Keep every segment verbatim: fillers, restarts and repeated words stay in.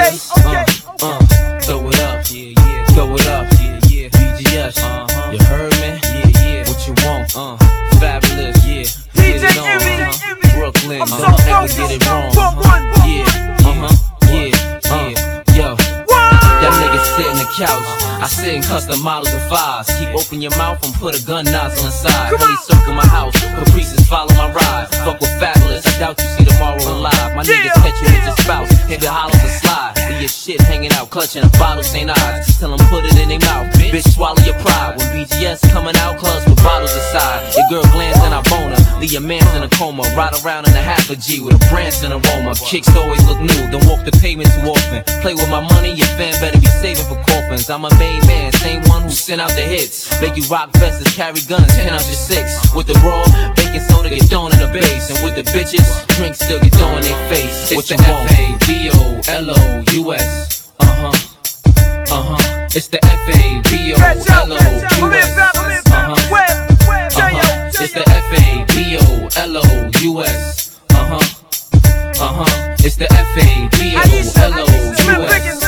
okay, okay, uh, uh, throw it up, yeah, yeah, throw it up, yeah, yeah, B G S, uh-huh. You heard me? Yeah, yeah, what you want, uh, fabulous, yeah, D J get it on, Emmy, uh-huh. Brooklyn, I'm so uh, never focused, get it wrong, uh-huh. yeah, uh-huh, yeah, uh, yo. That nigga sit in the couch, I sit in custom models and fives. Keep open your mouth and put a gun nozzle inside. Honey circle my house, caprices follow my ride. Fuck with fabulous, I doubt you see tomorrow alive. My niggas catch you with your spouse, hit the hollows and slide. Leave your shit hanging out, clutching a bottle, Saint Ives. Tell them put it in their mouth, bitch swallow your pride. When B G S coming out, clubs with bottles aside. Your girl glance and I boner, leave your man's in a coma. Ride around in a half a G with a Branson aroma. Kicks always look new, don't walk the pavement too often. Play with my money, your fan better be saving for coffins. I'm a main man, same one who sent out the hits. Make you rock vests, carry guns, ten out your six. With the raw, baking soda get thrown in the base. And with the bitches, drinks still get thrown in their face. It's the F A B O L O U S. Uh-huh, uh-huh. It's the F A B O L O U S. Uh-huh, uh-huh. It's the F A B O L O U S. Uh-huh, uh-huh. It's the F A B O L O U S.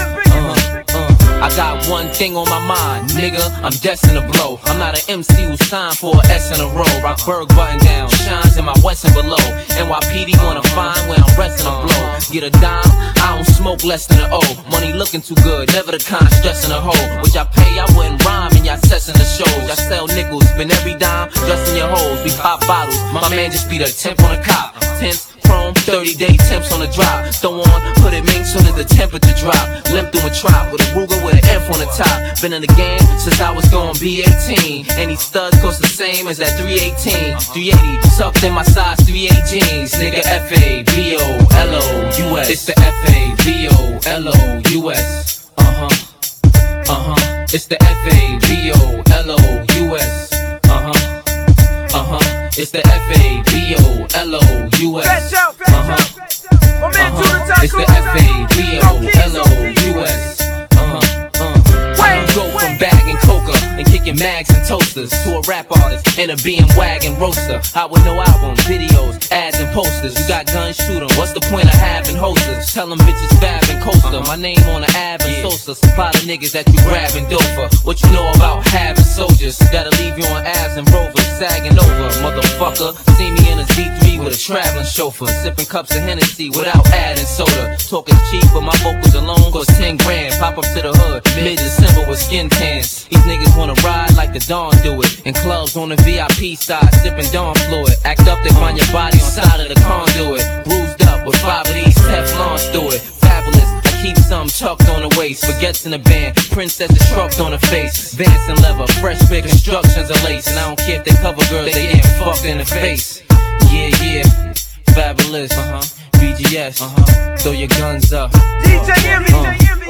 I got one thing on my mind, nigga, I'm destined to blow. I'm not an M C who's signed for an S in a row. Rockberg button down, shines in my west and below. N Y P D wanna find where I'm resting a blow. Get a dime, I don't smoke less than an O. Money looking too good, never the kind stressing a hoe. Which I pay, I wouldn't rhyme in y'all session the shows. I sell nickels, spend every dime, dressing your hoes. We pop bottles, my man just beat a temp on a cop. Tense, chrome, thirty day temps on the drop. Throw on, put it mink soon as the temperature drop. Limp through a trap with a Ruger with an F on the top. Been in the game since I was gonna be eighteen. Any studs cost the same as that three eighteen. three eighty, tucked in my size three eight jeans. Nigga F A B O L O U S. It's the F A B O L O U S. Uh-huh, uh-huh. It's the F A B O L O U S. Uh-huh, uh-huh. It's the F A B O L O U S. Uh-huh, uh-huh. It's the F A B O L O U S. Uh-huh, uh. I go from bagging coca and kicking mags and toasters to a rap artist and a B M wagon roaster. I with no album, videos, ads and posters. You got guns, shoot 'em. What's the point of having hosters? Tell them bitches fab and coaster. My name on the ab and Sosa. Supply the niggas that you grab and doper. What you know about having soldiers? That'll leave you on abs and rovers, sagging over. Motherfucker, see me in a Z three with a traveling chauffeur. Sipping cups of Hennessy without adding soda. Talking cheap, but my vocals alone cost ten grand. Pop up to the hood, mid-December with skin tans. These niggas wanna ride like the Dawn do it. In clubs on the V I P side, sipping Dawn fluid. Act up, they find your body on side of the conduit. Bruised up with five of these Teflons through it. Fabulous, I keep some tucked on the waist. Forgets in the band, princess is shrugged on the face. Vance and leather, fresh big instructions are lace. And I don't care if they cover girls, they getting fucked in the face. Yeah, yeah, fabulous, uh-huh. B G S, uh-huh. Throw your guns up. D J Emmy, uh.